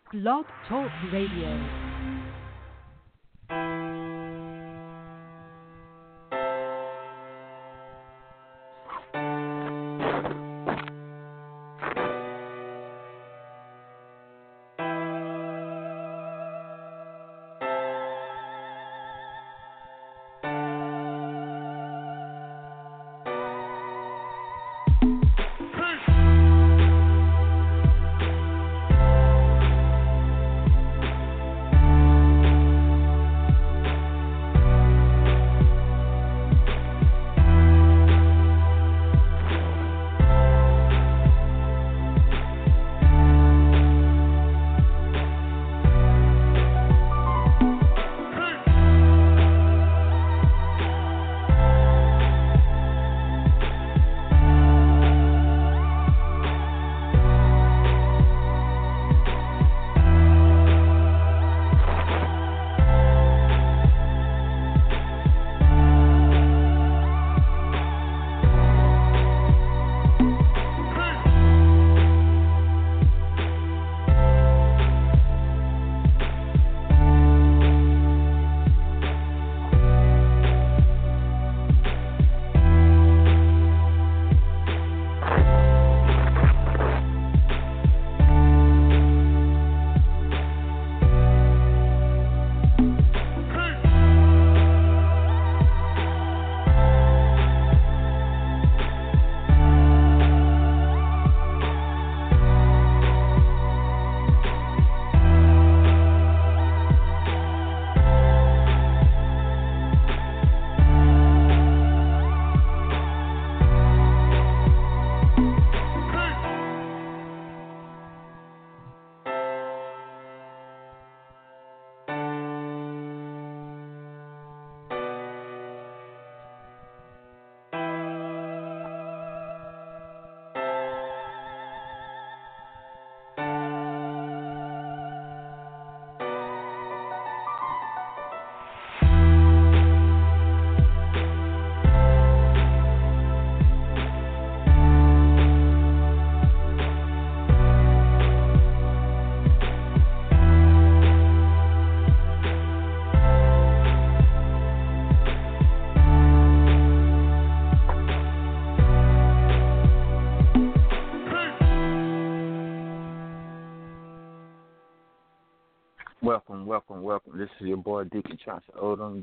Blog Talk Radio. Welcome. This is your boy Deacon Chauncey Odom.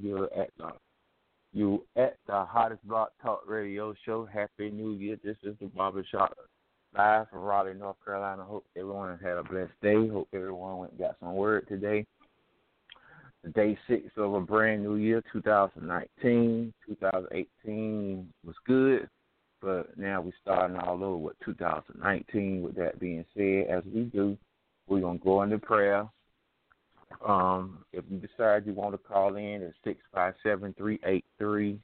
You at the hottest Block Talk Radio show. Happy New Year. This is the Barbershop live from Raleigh, North Carolina. Hope everyone has had a blessed day. Hope everyone went and got some word today. Day 6 of a brand new year, 2019. 2018 was good, but now we're starting all over with 2019. With that being said, as we do, we're going to go into prayer. If you decide you want to call in, it's 657-383-1505.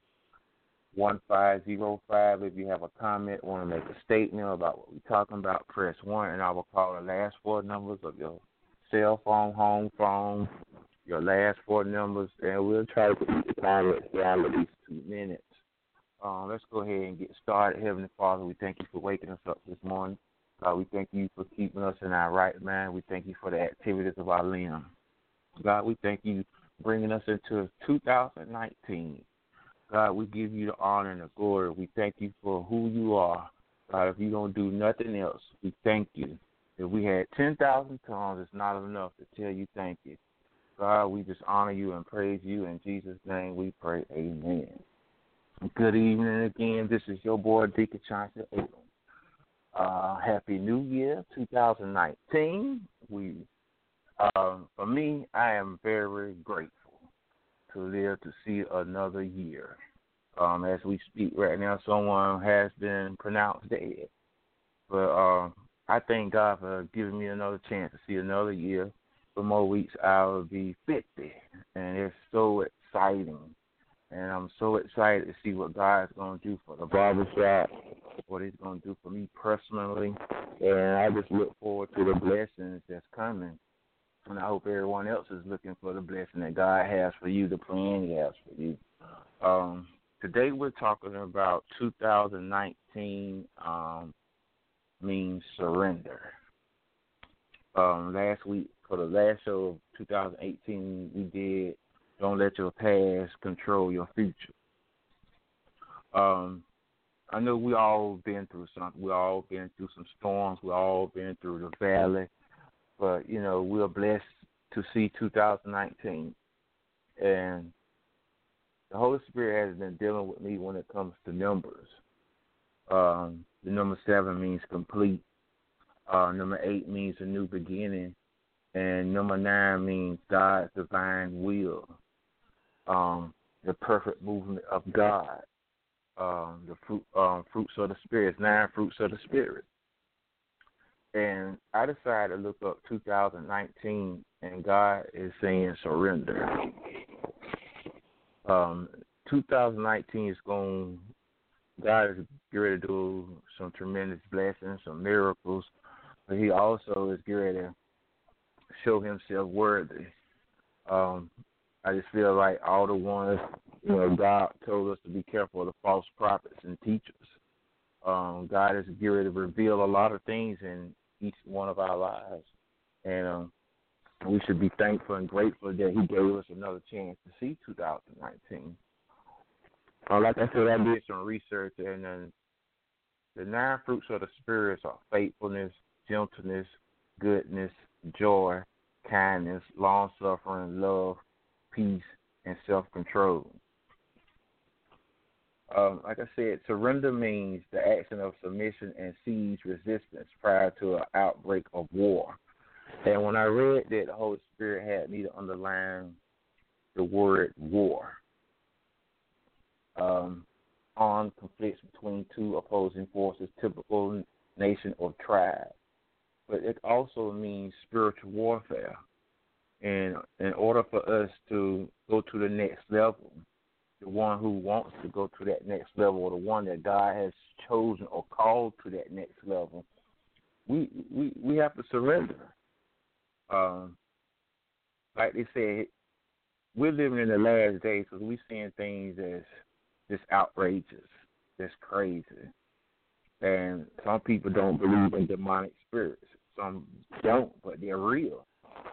If you have a comment, want to make a statement about what we're talking about, press 1, and I will call the last 4 numbers of your cell phone, home phone, your last 4 numbers, and we'll try to keep the comments down at least 2 minutes. Let's go ahead and get started. Heavenly Father, we thank you for waking us up this morning. God, we thank you for keeping us in our right mind. We thank you for the activities of our limbs. God, we thank you bringing us into 2019. God, we give you the honor and the glory. We thank you for who you are. God, if you don't do nothing else, we thank you. If we had 10,000 tongues, it's not enough to tell you thank you. God, we just honor you and praise you. In Jesus' name we pray, amen. Good evening again. This is your boy, Deacon Chauncey Odom. Happy New Year, 2019. For me, I am very grateful to live to see another year. As we speak right now, someone has been pronounced dead. But I thank God for giving me another chance to see another year. For more weeks, I will be 50, and it's so exciting. And I'm so excited to see what God's going to do for the barbershop, what he's going to do for me personally. And I just look forward to the blessings that's coming. And I hope everyone else is looking for the blessing that God has for you, the plan he has for you. Today we're talking about 2019 means surrender. Last week for the last show of 2018, we did Don't Let Your Past Control Your Future. I know we all been through something. We all been through some storms. We all been through the valley. But, we're blessed to see 2019. And the Holy Spirit has been dealing with me when it comes to numbers. The number 7 means complete. Number 8 means a new beginning. And number 9 means God's divine will. The perfect movement of God. The fruits of the Spirit, 9 fruits of the Spirit. And I decided to look up 2019, and God is saying surrender. 2019 is God is getting ready to do some tremendous blessings, some miracles, but He also is getting ready to show Himself worthy. I just feel like all the ones, God told us to be careful of the false prophets and teachers. God is getting ready to reveal a lot of things in each one of our lives. And we should be thankful and grateful that He gave us another chance to see 2019. Like I said, I did some research, and the 9 fruits of the Spirit are faithfulness, gentleness, goodness, joy, kindness, long-suffering, love, peace, and self-control. Like I said, surrender means the action of submission and siege resistance prior to an outbreak of war. And when I read that, the Holy Spirit had me to underline the word war. Armed conflicts between 2 opposing forces, typical nation or tribe. But it also means spiritual warfare. And in order for us to go to the next level, the one who wants to go to that next level, or the one that God has chosen or called to that next level, we have to surrender. Like they said, we're living in the last days because we're seeing things as just outrageous, just crazy. And some people don't believe in demonic spirits. Some don't, but they're real.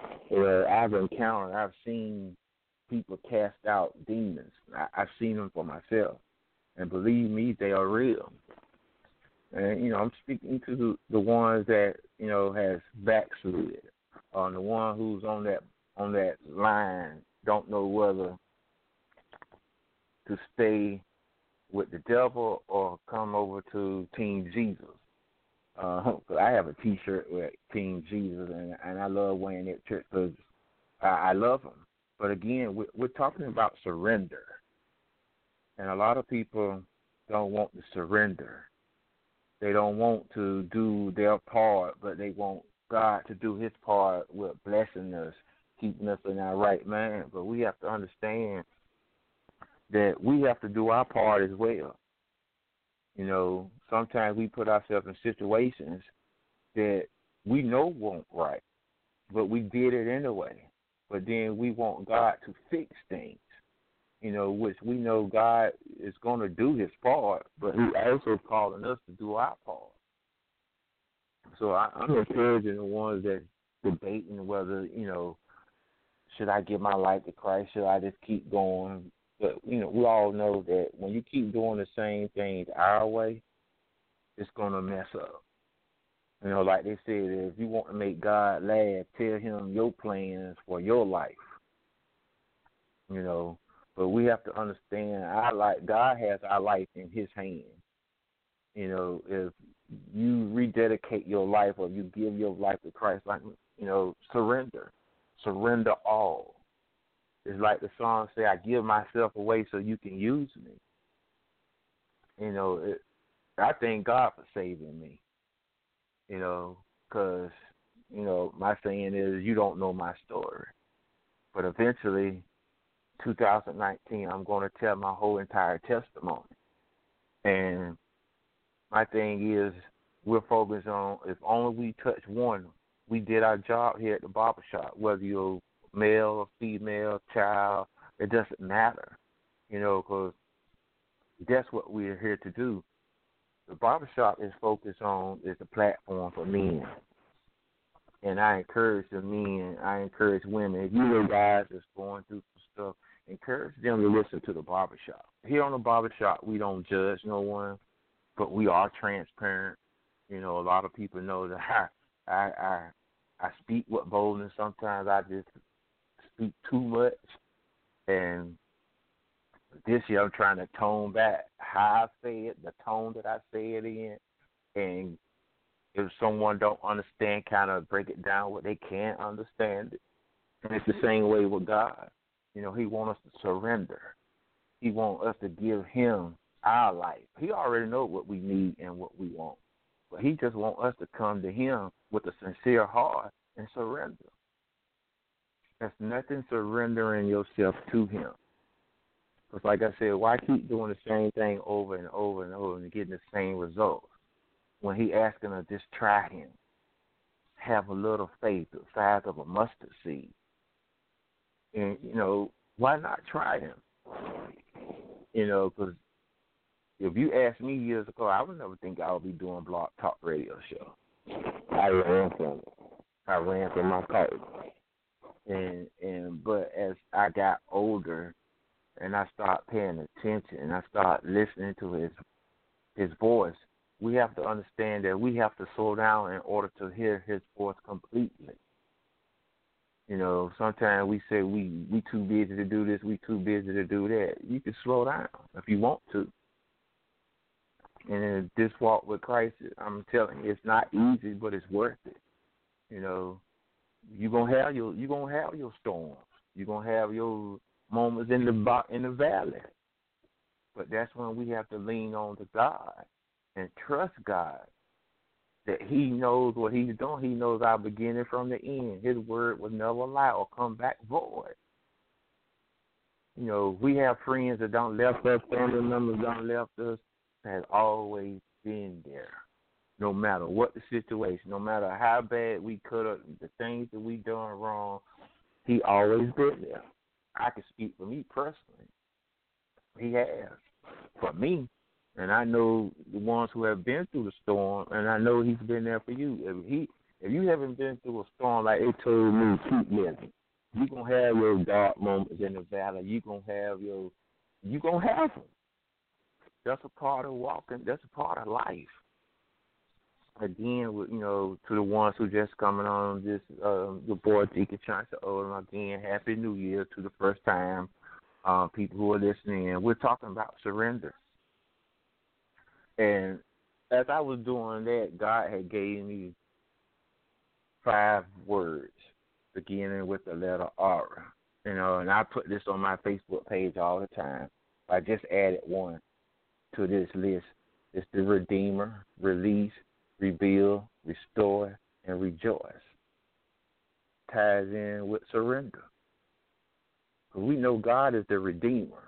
I've seen people cast out demons. I've seen them for myself. And believe me, they are real. And, I'm speaking to the ones that, has backslid. The one who's on that line don't know whether to stay with the devil or come over to Team Jesus. I have a T-shirt with Team Jesus, and I love wearing that shirt because I love him. But again, we're talking about surrender, and a lot of people don't want to surrender. They don't want to do their part, but they want God to do His part with blessing us, keeping us in our right mind. But we have to understand that we have to do our part as well. Sometimes we put ourselves in situations that we know won't right, but we did it anyway. But then we want God to fix things, which we know God is going to do His part, but He's also calling us to do our part. So I'm encouraging the ones that debating whether, should I give my life to Christ? Should I just keep going? But, we all know that when you keep doing the same things our way, it's going to mess up. Like they said, if you want to make God laugh, tell Him your plans for your life. But we have to understand God has our life in His hand. If you rededicate your life or you give your life to Christ, surrender all. It's like the song say, I give myself away so you can use me. I thank God for saving me, because, my saying is you don't know my story. But eventually, 2019, I'm going to tell my whole entire testimony. And my thing is we're focused on if only we touch one, we did our job here at the barbershop, whether you're male or female, child, it doesn't matter, because that's what we're here to do. The barbershop is focused on is a platform for men. And I encourage the men, I encourage women. If you know guys that's going through some stuff, encourage them to listen to the barbershop. Here on the barbershop, we don't judge no one, but we are transparent. You know, a lot of people know that I speak with boldness. Sometimes I just speak too much, and this year I'm trying to tone back how I say it, the tone that I say it in, and if someone don't understand, kind of break it down where they can't understand it. And it's the same way with God. You know, He wants us to surrender. He wants us to give Him our life. He already knows what we need and what we want. But He just wants us to come to Him with a sincere heart and surrender. There's nothing surrendering yourself to Him. Because like I said, why keep doing the same thing over and over and over and getting the same results when He asking us just try Him? Have a little faith the size of a mustard seed. And, you know, why not try Him? You know, because if you asked me years ago, I would never think I would be doing Blog Talk Radio show. I ran from it. I ran from my calling. But as I got older and I started paying attention and I started listening to his voice, we have to understand that we have to slow down in order to hear His voice completely. You know, sometimes we say we too busy to do this, we too busy to do that. You can slow down if you want to. And in this walk with Christ, I'm telling you, it's not easy, but it's worth it. You know, you're gonna have your storms. You're gonna have your moments in the valley. But that's when we have to lean on to God and trust God that He knows what He's doing. He knows our beginning from the end. His word will never lie or come back void. You know, we have friends that don't left us, family members don't left us, has always been there. No matter what the situation, no matter how bad we could have, the things that we done wrong, He always been there. I can speak for me personally. He has. For me, and I know the ones who have been through the storm, and I know He's been there for you. If you haven't been through a storm like they told me, keep living. You're going to have your dark moments in the valley. You're going to have them. That's a part of walking. That's a part of life. Again, you know, to the ones who just coming on this, your boy Deacon Chauncey Odom, again, Happy New Year to the first time people who are listening. We're talking about surrender. And as I was doing that, God had gave me 5 words, beginning with the letter R. You know, and I put this on my Facebook page all the time. I just added one to this list. It's the Redeemer, release, rebuild, restore, and rejoice. Ties in with surrender. We know God is the Redeemer.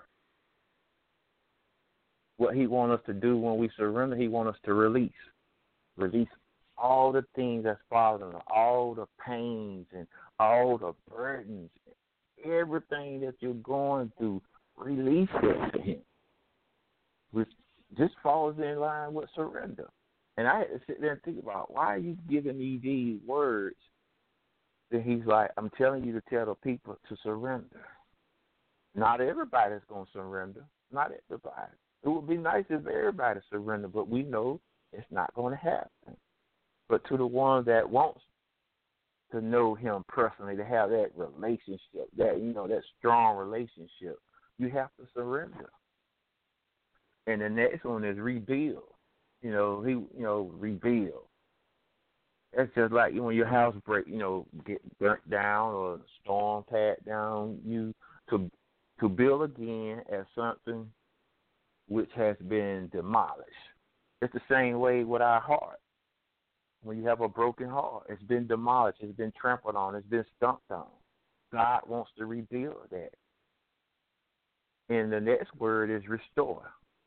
What He wants us to do when we surrender, He wants us to release. Release all the things that's bothering us, all the pains and all the burdens, everything that you're going through, release it to Him. Which just falls in line with surrender. And I had to sit there and think about, why are you giving me these words? Then He's like, I'm telling you to tell the people to surrender. Not everybody's going to surrender. Not everybody. It would be nice if everybody surrendered, but we know it's not going to happen. But to the ones that wants to know Him personally, to have that relationship, that strong relationship, you have to surrender. And the next one is rebuild. Rebuild. That's just like when your house get burnt down or a storm pat down, you to build again as something which has been demolished. It's the same way with our heart. When you have a broken heart, it's been demolished, it's been trampled on, it's been stomped on. God wants to rebuild that. And the next word is restore.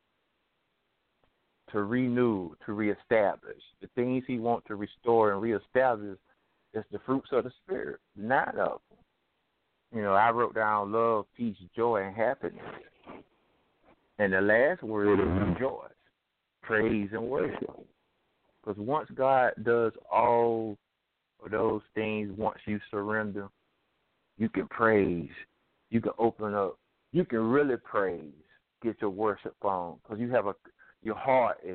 To renew, to reestablish. The things He wants to restore and reestablish is the fruits of the Spirit, 9 of them. I wrote down love, peace, joy, and happiness. And the last word is rejoice, praise, and worship. Because once God does all or those things, once you surrender, you can praise. You can open up. You can really praise. Get your worship on, because your heart is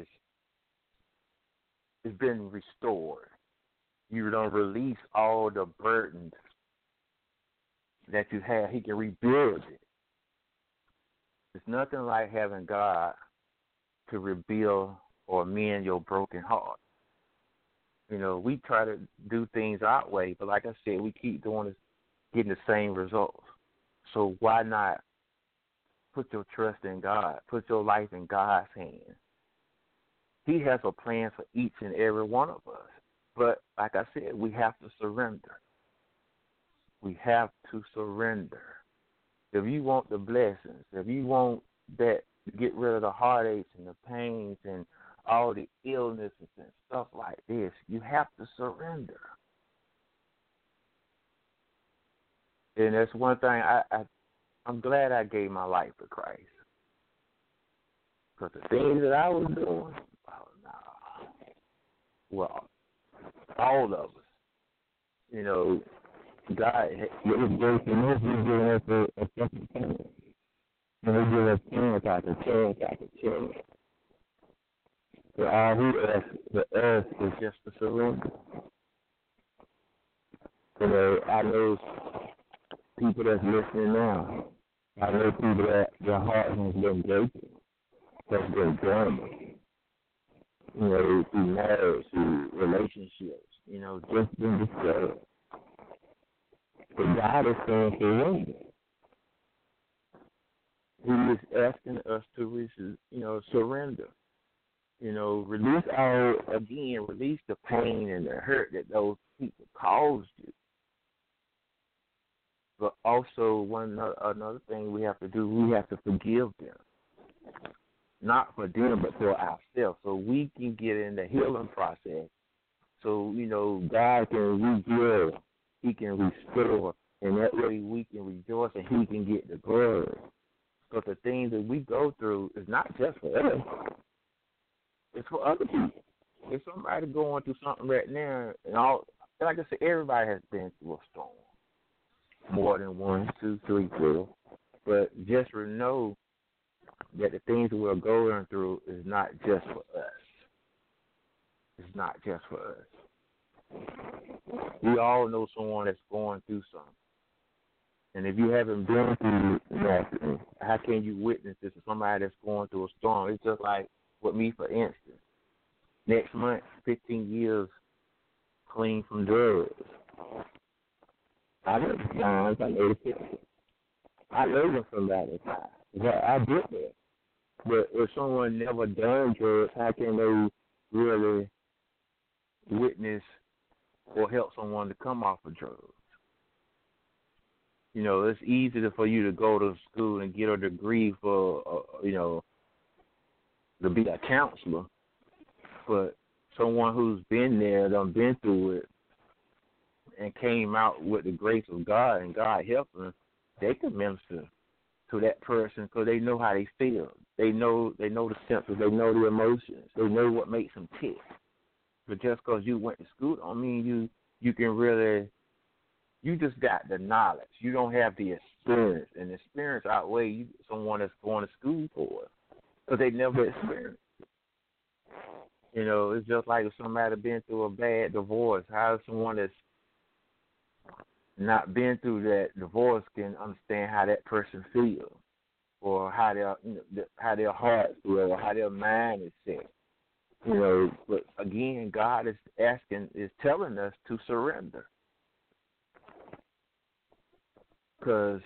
been restored. You don't release all the burdens that you have. He can rebuild it. It's nothing like having God to rebuild or mend your broken heart. You know, we try to do things our way, but like I said, we keep doing this, getting the same results. So why not put your trust in God? Put your life in God's hands. He has a plan for each and every one of us. But like I said, we have to surrender. We have to surrender. If you want the blessings, if you want that, to get rid of the heartaches and the pains and all the illnesses and stuff like this, you have to surrender. And that's one thing I'm glad I gave my life to Christ. Because the things that I was doing, well, all of us, you know, God, with grace and mercy, He's given us a second chance. And He gives us chance after chance after chance. So all He asks for us is just to surrender. You know, I know people that's listening now. I know people that their heart has been broken, that's been damaged. You know, through marriage, through relationships, you know, just been disturbed. But God is saying surrender. He is asking us to, surrender. You know, release the pain and the hurt that those people caused you. But also, another thing we have to do, we have to forgive them. Not for them, but for ourselves, so we can get in the healing process. So, you know, God can rebuild, He can restore, and that way we can rejoice and He can get the glory. But the things that we go through is not just for us. It's for other people. If somebody going through something right now, like I said, everybody has been through a storm. More than 1, 2, 3, 4. But just know that the things that we're going through is not just for us. It's not just for us. We all know someone that's going through something. And if you haven't been through nothing, how can you witness this to somebody that's going through a storm? It's just like with me, for instance. Next month, 15 years clean from drugs. I know the signs, I know the pictures. I know when somebody's high. I did that. But if someone never done drugs, how can they really witness or help someone to come off of drugs? You know, it's easy for you to go to school and get a degree for, to be a counselor. But someone who's been there, done been through it, and came out with the grace of God and God helped them, they can minister to that person because they know how they feel. They know the symptoms. They know the emotions. They know what makes them tick. But just because you went to school don't mean you can really. You just got the knowledge. You don't have the experience, and the experience outweighs someone that's going to school for it because they never experienced it. You know, it's just like if somebody been through a bad divorce. How is someone that's not been through that divorce can understand how that person feels, or how their heart feels, or how their mind is set. You know, but again, God is telling us to surrender, because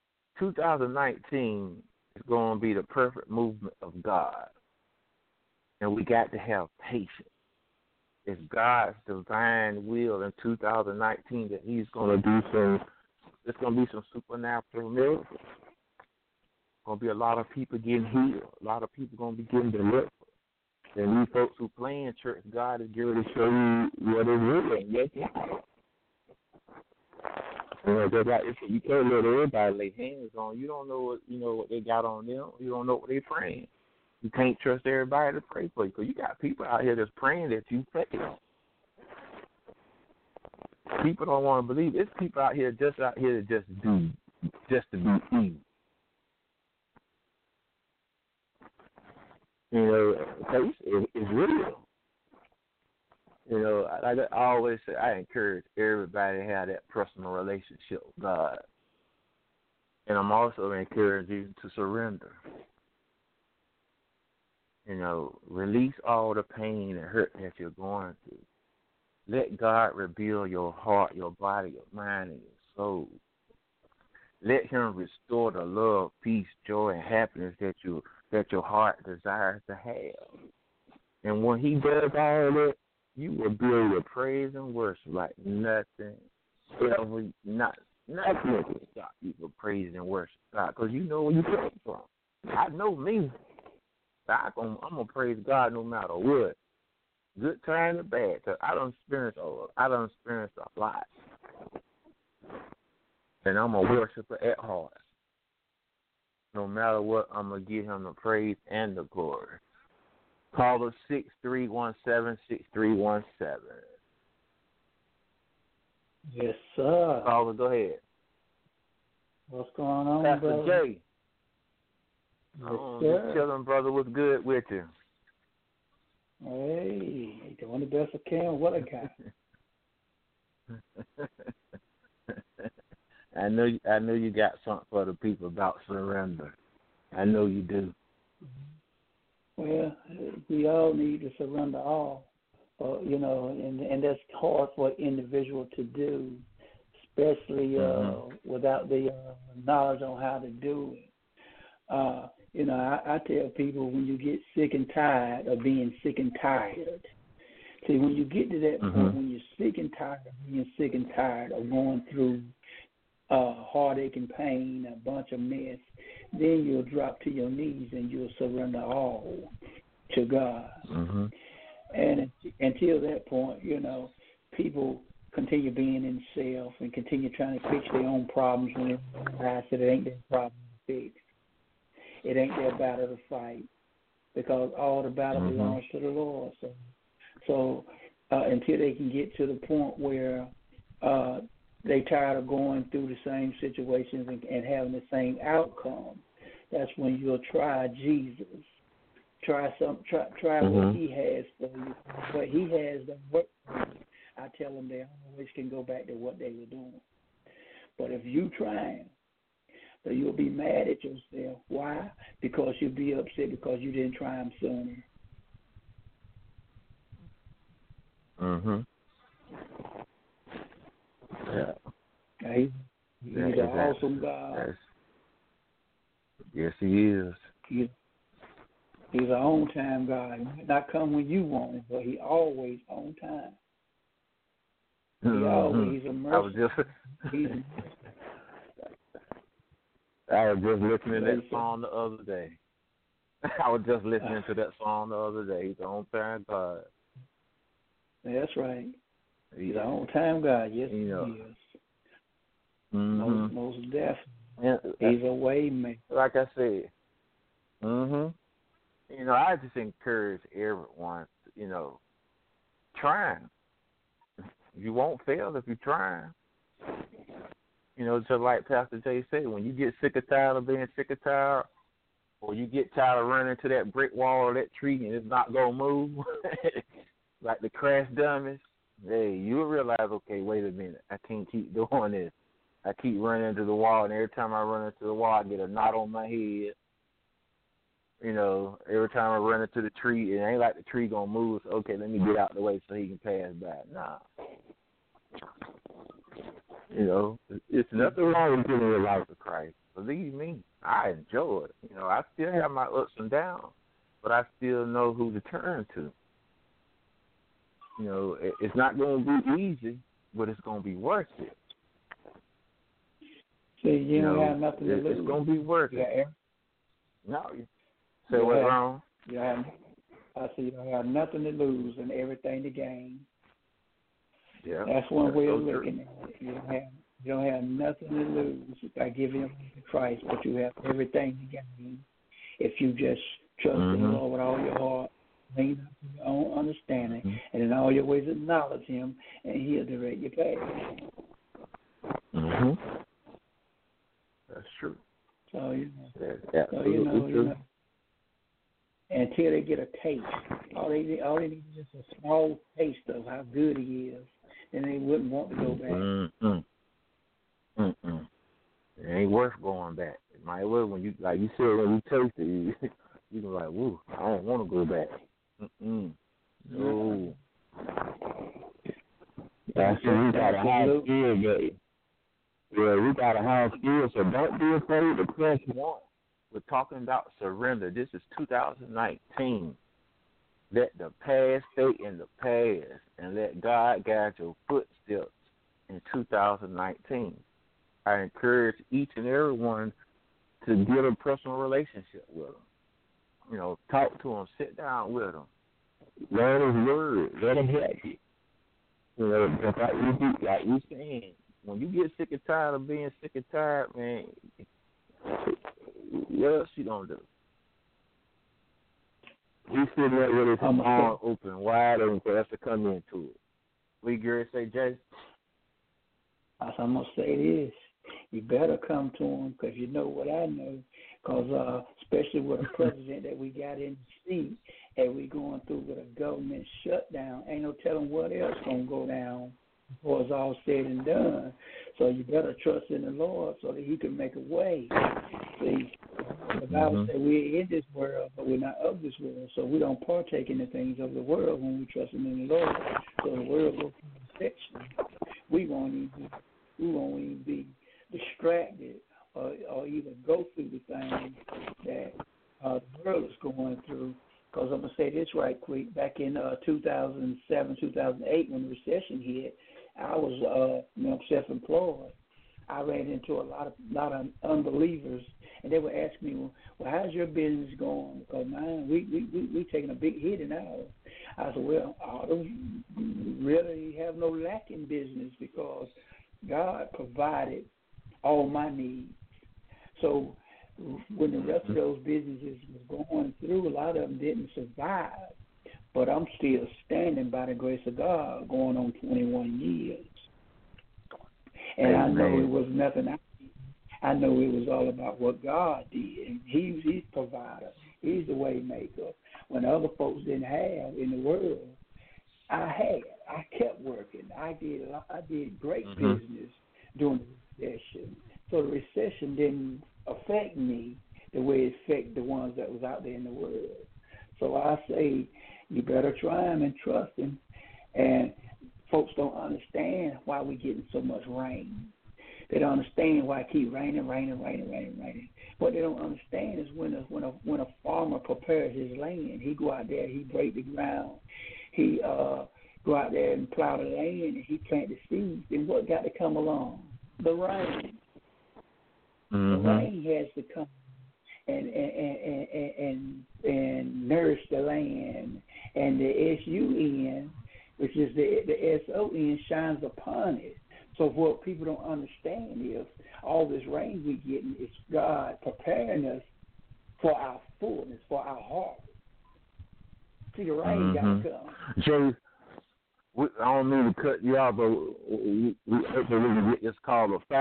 2019 is going to be the perfect movement of God, and we got to have patience. It's God's divine will in 2019 that He's going to do there's going to be some supernatural miracles. Going to be a lot of people getting healed. A lot of people going to be getting delivered. And these folks who play in church, God is going to show you what is really in your life. You know, you can't let everybody lay hands on. You don't know what they got on them. You don't know what they're praying. You can't trust everybody to pray for you because you got people out here that's praying that you fail. People don't want to believe. It's people out here just to just do, just to be evil. You know, it's real. You know, like I always say, I encourage everybody to have that personal relationship with God. And I'm also encouraging you to surrender. You know, release all the pain and hurt that you're going through. Let God rebuild your heart, your body, your mind, and your soul. Let Him restore the love, peace, joy, and happiness that your heart desires to have. And when He does all that, you will build your praise and worship like nothing nothing can stop you from praising and worship God, because you know where you came from. I know me. I'm gonna praise God no matter what. Good time and bad. Cause I done experienced a lot, and I'm a worshiper at heart. No matter what, I'm gonna give Him the praise and the glory. Call us 6317-6317. Yes, sir. Caller, go ahead. What's going on, Pastor brother? J. Yes, Just sir. chilling, brother. What's good with you? Hey, doing the best I can. What I got? I know you got something for the people about surrender. I know you do. Well, we all need to surrender all, you know, and that's hard for an individual to do, especially without the knowledge on how to do it. You know, I tell people, when you get sick and tired of being sick and tired, see, when you get to that point, when you're sick and tired of being sick and tired of going through heartache and pain, a bunch of mess, then you'll drop to your knees and you'll surrender all to God. And until that point, you know, people continue being in self and continue trying to fix their own problems when they realize that it ain't their problem to fix. It ain't their battle to fight, because all the battle belongs to the Lord. So until they can get to the point where they tired of going through the same situations and having the same outcome, that's when you'll try Jesus. Try what He has for you. What He has done work for you. I tell them they always can go back to what they were doing. But if you try, so you'll be mad at yourself. Why? Because you'll be upset because you didn't try them sooner. Yeah. He's an awesome God. Yes, He is. He's an on-time God. He might not come when you want Him, but He always on time. He's a mercy. I was just listening to that song the other day. I was just listening to that song the other day. He's an on-time God. That's right. He's an on-time God. Yes, He is. Most definitely. He's a way maker. Like I said. You know, I just encourage everyone, you know, trying. You won't fail if you're trying. You know, just like Pastor Jay said, when you get sick or tired of being sick or tired, or you get tired of running into that brick wall or that tree and it's not going to move, like the crash dummies, hey, you'll realize, okay, wait a minute, I can't keep doing this. I keep running into the wall, and every time I run into the wall, I get a knot on my head. You know, every time I run into the tree, it ain't like the tree going to move, so okay, let me get out the way so he can pass by. Nah. You know, it's nothing wrong with giving your life to Christ. Believe me, I enjoy it. You know, I still have my ups and downs, but I still know who to turn to. You know, it's not going to be easy, but it's going to be worth it. See, you don't have nothing to lose. It's going to be worth it. No, say what's wrong? I say you don't have nothing to lose and everything to gain. Yeah, that's one way of looking at it. You don't have nothing to lose by giving up to Christ, but you have everything to gain if you just trust in the Lord with all your heart lean not to your own understanding, Mm-hmm. and in all your ways acknowledge Him, and He'll direct your path. Mhm. That's true. So That's so you absolutely true. know, until they get a taste, all they need is just a small taste of how good He is, and they wouldn't want to go back. Mm-mm. Mm-mm. It ain't worth going back. It might well when you like you said when you taste it, you can like, woo, I don't want to go back. Mm-mm. No. That's it. We got a high skill, but yeah, we got a high skill. So don't be afraid to press one. We're talking about surrender. This is 2019. Let the past stay in the past, and let God guide your footsteps in 2019. I encourage each and every one to get a personal relationship with Him. You know, talk to Him, sit down with Him, learn His word, let Him help you. You know, because like you saying, when you get sick and tired of being sick and tired, man, what else you gonna do? He's sitting there with his arms open, wide open for us to come into it. What you going to say, Jay? I'm going to say this. You better come to Him, because you know what I know. Because especially with a president that we got in the seat, and we going through with a government shutdown, ain't no telling what else going to go down before it's all said and done. So you better trust in the Lord so that He can make a way. See, the Bible says we're in this world, but we're not of this world. So we don't partake in the things of the world when we trust in the Lord. So the world goes through deception. We won't even be distracted or even go through the things that the world is going through. Because I'm going to say this right quick. Back in 2007, 2008, when the recession hit, I was self-employed. I ran into a lot of unbelievers, and they would ask me, well, how's your business going? Because mine, we taking a big hit in ours. I said, well, I don't really have no lack in business because God provided all my needs. So when the rest of those businesses was going through, a lot of them didn't survive. But I'm still standing by the grace of God, going on 21 years. And I know it was nothing I know it was all about what God did. He's provider. He's the way maker. When other folks didn't have in the world, I had. I kept working. I did great business during the recession. So the recession didn't affect me the way it affected the ones that was out there in the world. So I say you better try Him and trust Him. And folks don't understand why we're getting so much rain. They don't understand why it keeps raining. What they don't understand is when a farmer prepares his land, he go out there, he break the ground, he go out there and plow the land, and he plant the seeds. Then what got to come along? The rain. The rain has to come and nourish the land, and the SUN, which is the SON, shines upon it. So what people don't understand is all this rain we're getting is God preparing us for our fullness, for our heart. See, the rain got to come. Jay, I don't mean to cut you off, but we can get this call of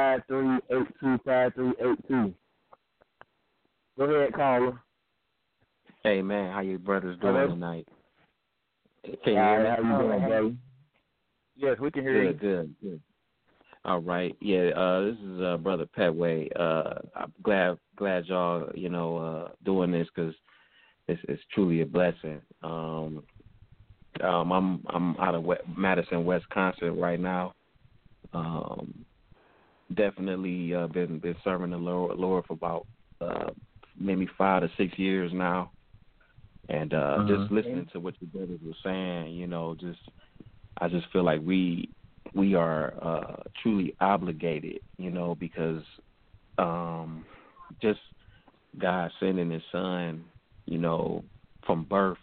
5382. Go ahead, caller. Hey, man, how you brothers doing tonight? Can you hear me? How you doing, brother? Yes, we can hear you. Good. All right. Yeah, this is Brother Petway. I'm glad y'all, doing this because it's truly a blessing. I'm out of Madison, Wisconsin right now. Definitely been serving the Lord for about maybe 5 to 6 years now. And just listening to what your brothers were saying, I just feel like we are truly obligated, because just God sending His Son, from birth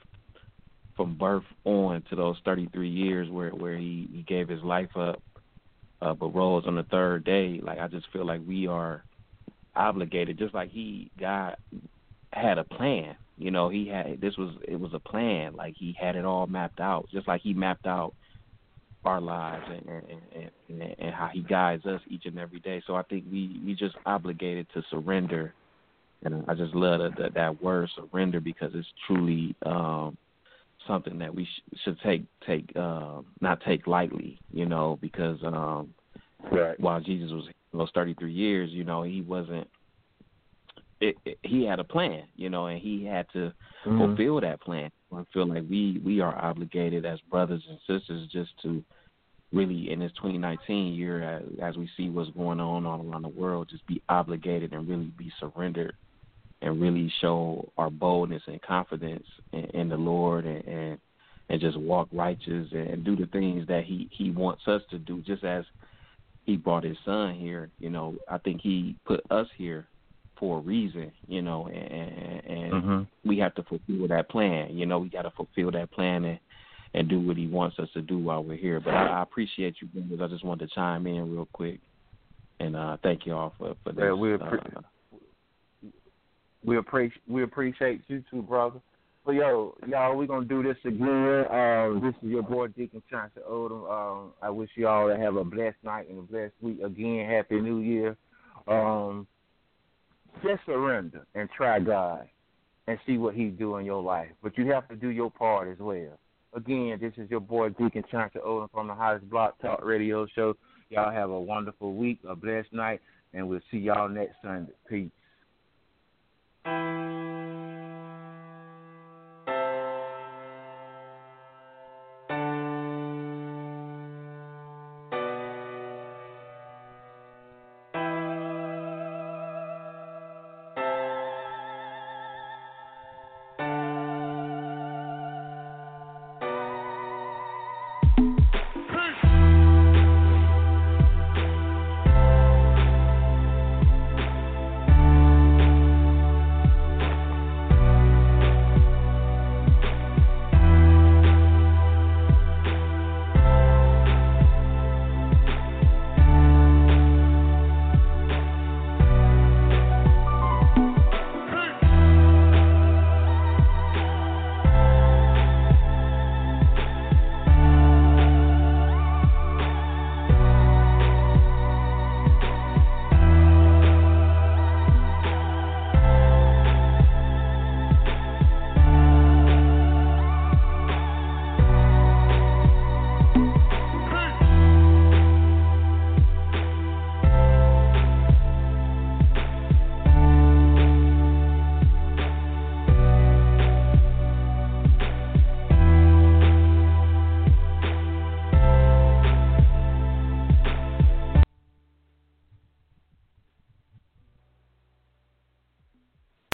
on to those 33 years where he gave His life up, but rose on the third day. Like, I just feel like we are obligated, just like God had a plan. You know, it was a plan. Like, he had it all mapped out, just like he mapped out our lives and how he guides us each and every day. So I think we just obligated to surrender, and I just love that word surrender, because it's truly something that we should not take lightly, you know, because right. while Jesus was those 33 years, you know, he wasn't. He had a plan, you know, and he had to fulfill that plan. I feel like we are obligated as brothers and sisters just to really, in this 2019 year, as we see what's going on all around the world, just be obligated and really be surrendered and really show our boldness and confidence in the Lord, and just walk righteous and do the things that he wants us to do, just as he brought his son here. You know, I think he put us here for a reason, you know, and we have to fulfill that plan. You know, we got to fulfill that plan and do what he wants us to do while we're here. But I appreciate you, brothers. I just wanted to chime in real quick, and thank you all for this. Yeah, we appreciate you too, brother. But y'all, we're gonna do this again. This is your boy Deacon Chauncey Odom. I wish y'all to have a blessed night and a blessed week. Again, Happy New Year. Just surrender and try God and see what He do in your life. But you have to do your part as well. Again, this is your boy Deacon Chauncey Odom from the Hottest Block Talk Radio Show. Y'all have a wonderful week, a blessed night, and we'll see y'all next Sunday. Peace.